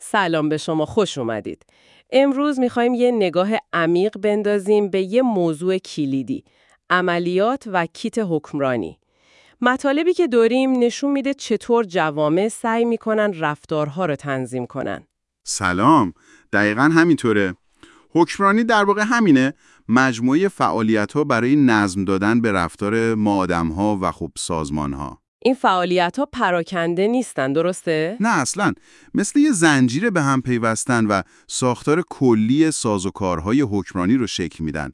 سلام به شما، خوش اومدید. امروز میخوایم یه نگاه عمیق بندازیم به یه موضوع کلیدی، عملیات و کیت حکمرانی. مطالبی که داریم نشون میده چطور جوامع سعی میکنن رفتارها رو تنظیم کنن. سلام، دقیقاً همینطوره. حکمرانی در واقع همینه، مجموعه فعالیت‌ها برای نظم دادن به رفتار ما آدم‌ها و خب سازمان‌ها. این فعالیت‌ها پراکنده نیستن، درسته؟ نه اصلاً، مثل یه زنجیره به هم پیوستن و ساختار کلی سازوکارهای حکمرانی رو شکل میدن.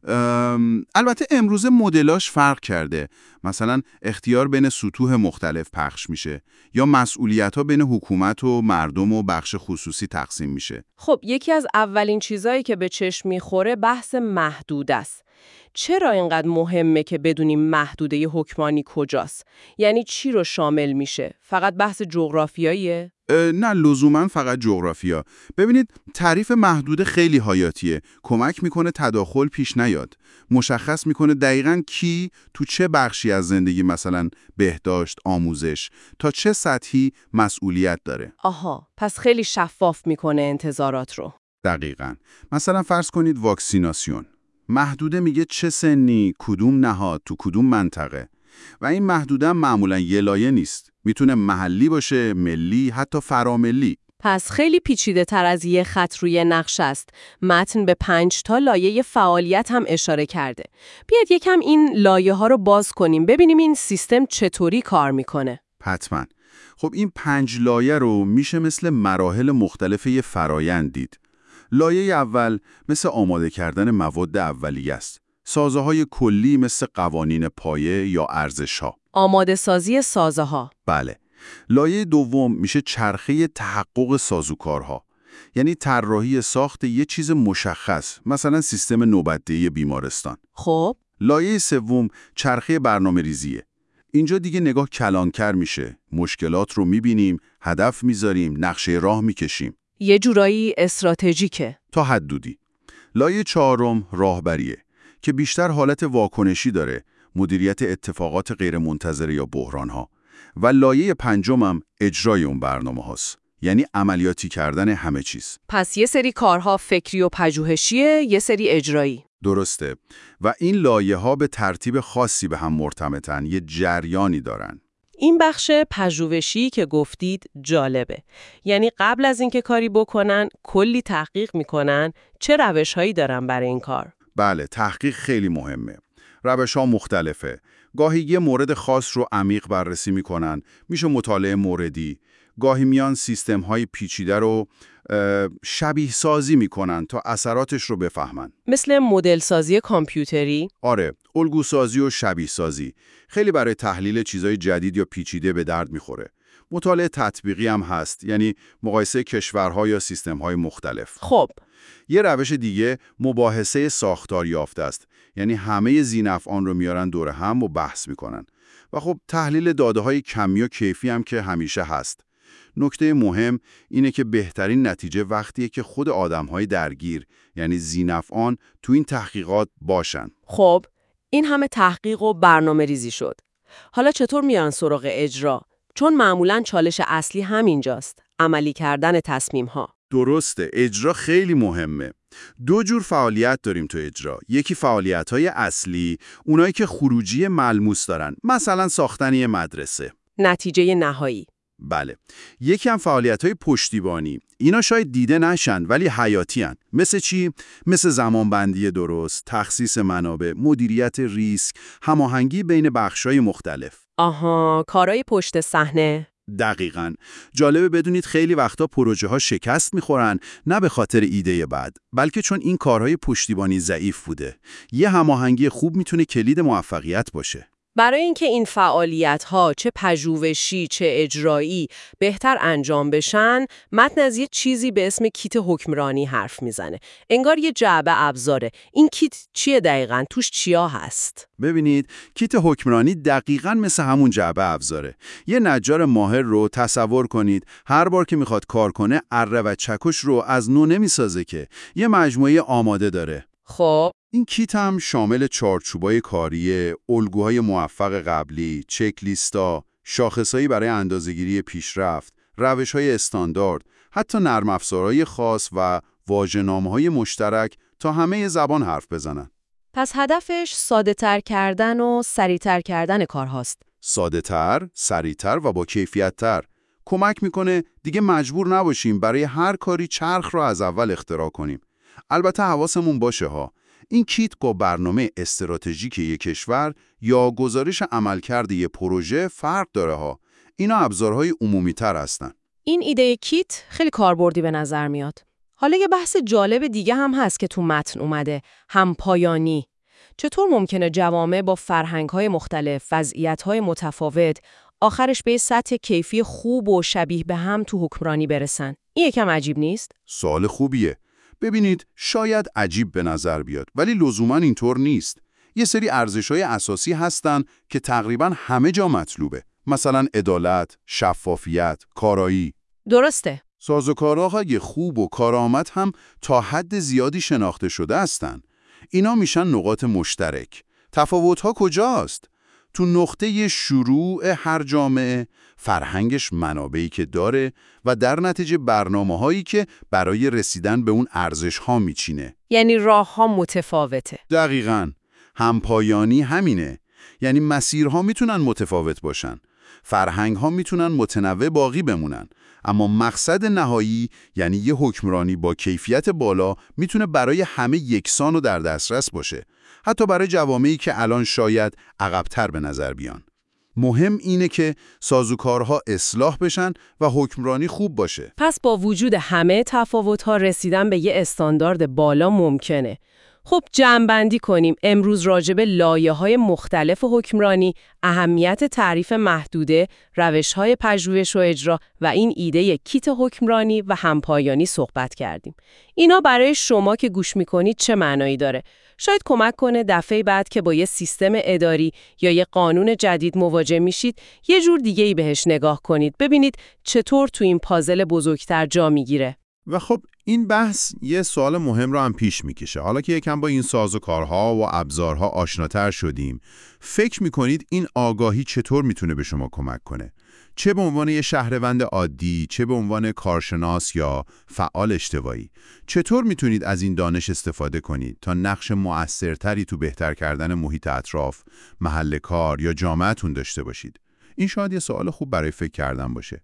البته امروز مدلاش فرق کرده. مثلا اختیار بین سطوح مختلف پخش میشه یا مسئولیت‌ها بین حکومت و مردم و بخش خصوصی تقسیم میشه. خب یکی از اولین چیزایی که به چشم میخوره بحث محدود است. چرا اینقدر مهمه که بدونیم محدوده حکمرانی کجاست؟ یعنی چی رو شامل میشه؟ فقط بحث جغرافیاییه؟ نه لزوما فقط جغرافیا. ببینید تعریف محدوده خیلی حیاتیه. کمک میکنه تداخل پیش نیاد. مشخص میکنه دقیقاً کی تو چه بخشی از زندگی، مثلا بهداشت، آموزش، تا چه سطحی مسئولیت داره. آها، پس خیلی شفاف میکنه انتظارات رو. دقیقاً. مثلا فرض کنید واکسیناسیون. محدوده میگه چه سنی، کدوم نهاد، تو کدوم منطقه. و این محدوده معمولاً یه لایه نیست. میتونه محلی باشه، ملی، حتی فراملی. پس خیلی پیچیده تر از یه خط روی نقشه است. متن به 5 تا لایه فعالیت هم اشاره کرده. بیاید یکم این لایه ها رو باز کنیم، ببینیم این سیستم چطوری کار میکنه. حتما. خب این 5 لایه رو میشه مثل مراحل مختلف یه فرایند دید. لایه اول مثل آماده کردن مواد اولیه است. سازه‌های کلی مثل قوانین پایه یا ارزش‌ها. آماده سازی سازه‌ها. بله. لایه دوم میشه چرخه تحقق سازوکارها. یعنی طراحی ساخت یه چیز مشخص، مثلا سیستم نوبت‌دهی بیمارستان. خب لایه سوم چرخه برنامه‌ریزیه. اینجا دیگه نگاه کلانتر میشه. مشکلات رو میبینیم، هدف میذاریم، نقشه راه میکشیم. یه جورایی استراتژیکه. تا حدودی. لایه چهارم راهبریه که بیشتر حالت واکنشی داره، مدیریت اتفاقات غیرمنتظره یا بحرانها. و لایه پنجم هم اجرای اون برنامه هاست. یعنی عملیاتی کردن همه چیز. پس یه سری کارها فکری و پژوهشیه، یه سری اجرایی. درسته. و این لایه ها به ترتیب خاصی به هم مرتبطن، یه جریانی دارن. این بخش پژوهشی که گفتید جالبه. یعنی قبل از اینکه کاری بکنن کلی تحقیق میکنن چه روش‌هایی دارن برای این کار. بله، تحقیق خیلی مهمه. روش‌ها مختلفه. گاهی یه مورد خاص رو عمیق بررسی میکنن، میشه مطالعه موردی. گاهی میان سیستم‌های پیچیده رو شبیه سازی میکنن تا اثراتش رو بفهمن. مثل مدل سازی کامپیوتری؟ آره، الگو سازی و شبیه سازی. خیلی برای تحلیل چیزای جدید یا پیچیده به درد میخوره. مطالعه تطبیقی هم هست، یعنی مقایسه کشورها یا سیستم‌های مختلف. خب یه روش دیگه مباحثه ساختار یافته است، یعنی همه ذی‌نفعان رو میارن دور هم و بحث میکنن. و خب تحلیل داده‌های کمی و کیفی هم که همیشه هست. نکته مهم اینه که بهترین نتیجه وقتیه که خود آدم‌های درگیر، یعنی ذی‌نفعان، تو این تحقیقات باشن. خب این همه تحقیق و برنامه ریزی شد. حالا چطور میان سراغ اجرا؟ چون معمولاً چالش اصلی همینجاست، عملی کردن تصمیم‌ها. درسته، اجرا خیلی مهمه. 2 جور فعالیت داریم تو اجرا. یکی فعالیت‌های اصلی، اونایی که خروجی ملموس دارن، مثلا ساختن یه مدرسه. نتیجه نهایی. بله. یکی هم فعالیت‌های پشتیبانی. اینا شاید دیده نشن ولی حیاتی هن. مثل چی؟ مثل زمانبندی درست، تخصیص منابع، مدیریت ریسک، هماهنگی بین بخش‌های مختلف. آها، کارهای پشت صحنه. دقیقاً. جالبه بدونید خیلی وقتا پروژه ها شکست میخورن، نه به خاطر ایده بد، بلکه چون این کارهای پشتیبانی ضعیف بوده. یه هماهنگی خوب میتونه کلید موفقیت باشه. برای اینکه این فعالیت‌ها چه پژوهشی چه اجرایی بهتر انجام بشن، متن از یه چیزی به اسم کیت حکمرانی حرف میزنه. انگار یه جعبه ابزاره. این کیت چیه دقیقاً؟ توش چیا هست؟ ببینید، کیت حکمرانی دقیقاً مثل همون جعبه ابزاره. یه نجار ماهر رو تصور کنید، هر بار که میخواد کار کنه، اره و چکش رو از نو نمیسازه که. یه مجموعه آماده داره. خب این کیت هم شامل چارچوبای کاریه، الگوهای موفق قبلی، چک لیستا، شاخصایی برای اندازه‌گیری پیشرفت، روش‌های استاندارد، حتی نرم افزارهای خاص و واژه‌نامه‌های مشترک تا همه زبان حرف بزنن. پس هدفش ساده‌تر کردن و سریع‌تر کردن کارهاست. ساده‌تر، سریع‌تر و با کیفیت‌تر. کمک میکنه دیگه مجبور نباشیم برای هر کاری چرخ رو از اول اختراع کنیم. البته حواسمون باشه ها، این کیت با برنامه استراتژیک یک کشور یا گزارش عملکرد یک پروژه فرق داره ها. اینا ابزارهای عمومی‌تر هستن. این ایده کیت خیلی کاربردی به نظر میاد. حالا یه بحث جالب دیگه هم هست که تو متن اومده، همپایانی. چطور ممکنه جوامع با فرهنگ‌های مختلف، وضعیت‌های متفاوت، آخرش به سطح کیفی خوب و شبیه به هم تو حکمرانی برسن؟ این یکم عجیب نیست؟ سوال خوبیه. ببینید، شاید عجیب به نظر بیاد، ولی لزوماً اینطور نیست. یه سری ارزش‌های اساسی هستن که تقریباً همه جا مطلوبه. مثلا عدالت، شفافیت، کارایی. درسته. سازوکارهای خوب و کارآمد هم تا حد زیادی شناخته شده هستن. اینا میشن نقاط مشترک. تفاوت‌ها کجاست؟ تو نقطه شروع هر جامعه، فرهنگش منابعی که داره و در نتیجه برنامه‌هایی که برای رسیدن به اون ارزش‌ها میچینه. یعنی راه‌ها متفاوته. دقیقاً. همپایانی همینه. یعنی مسیرها میتونن متفاوت باشن. فرهنگ‌ها میتونن متنوع باقی بمونن. اما مقصد نهایی، یعنی یه حکمرانی با کیفیت بالا، میتونه برای همه یکسان و در دسترس باشه. حتی برای جوامعی که الان شاید عقب‌تر به نظر بیان. مهم اینه که سازوکارها اصلاح بشن و حکمرانی خوب باشه. پس با وجود همه تفاوت‌ها رسیدن به یه استاندارد بالا ممکنه. خب جمع‌بندی کنیم. امروز راجع به لایه‌های مختلف حکمرانی، اهمیت تعریف محدوده، روش‌های پژوهش و اجرا و این ایده کیت حکمرانی و همپایانی صحبت کردیم. اینا برای شما که گوش می‌کنید چه معنایی داره؟ شاید کمک کنه دفعه بعد که با یه سیستم اداری یا یه قانون جدید مواجه میشید، یه جور دیگه‌ای بهش نگاه کنید. ببینید چطور تو این پازل بزرگتر جا میگیره. و خب این بحث یه سوال مهم رو هم پیش میکشه. حالا که یکم با این سازوکارها و ابزارها آشناتر شدیم، فکر میکنید این آگاهی چطور میتونه به شما کمک کنه؟ چه به عنوان یه شهروند عادی، چه به عنوان کارشناس یا فعال اجتماعی، چطور میتونید از این دانش استفاده کنید تا نقش مؤثرتری تو بهتر کردن محیط اطراف، محل کار یا جامعه‌تون داشته باشید؟ این شاید یه سوال خوب برای فکر کردن باشه.